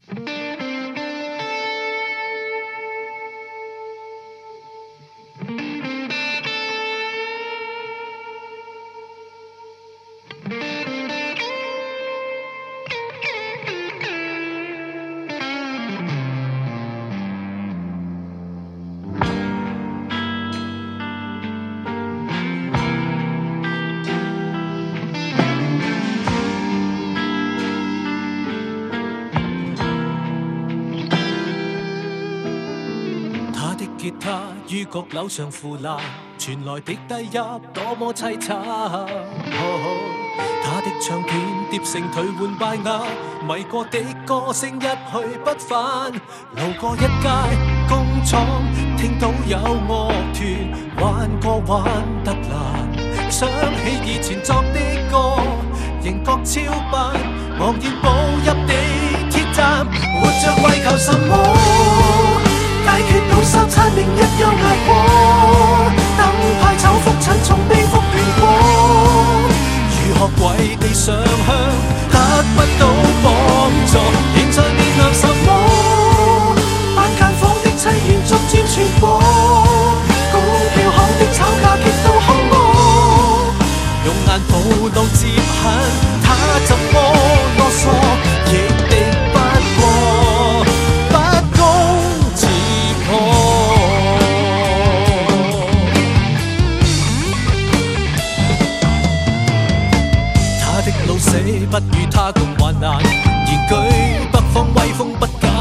吉他於閣樓上腐爛，傳來的低音多麼凄慘。他的唱片疊成頹垣敗瓦，迷過的歌聲一去不返。路過一街工廠，聽到有樂團玩歌玩得爛，想起以前作的歌，仍覺超班。茫然步入地鐵站，活着為求什麼？解決到三餐，明日又捱過，燈牌醜復診，從未復原過。如何跪地上香，得不到幫助，現在面臨什麼？辦間房的凄怨逐漸傳播，股票行的炒價極度兇惡，用眼暴露接恨，他怎麼囉嗦，亦敵不過。老死不與他共患難，言舉北方威風不假。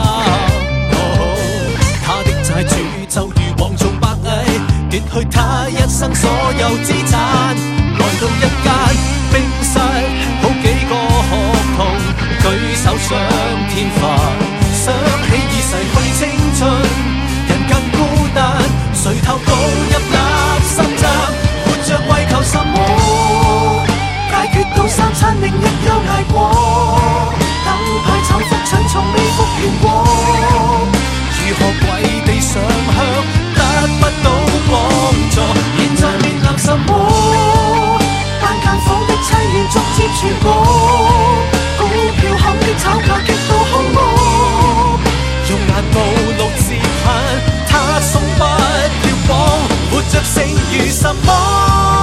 他的債主就如蝗蟲白蟻，奪去他一生所有資產。來到一間冰室，好幾個學童舉手上天凡，想起已逝去青春，人更孤單，誰投到入垃圾站，活着為求什麼？解決到三餐，明日又捱過，燈牌醜復診，從未復原過。如何跪地上香，得不到幫助，現在面臨什麼？辦間房的凄怨逐漸傳播，股票行的炒價極度兇惡，用眼暴露自恨，他鬆不了綁，活着剩餘什麼？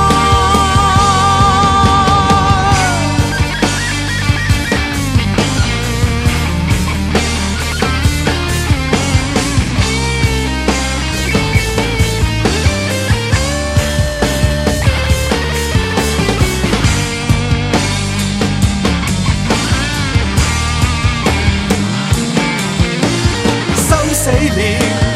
死了。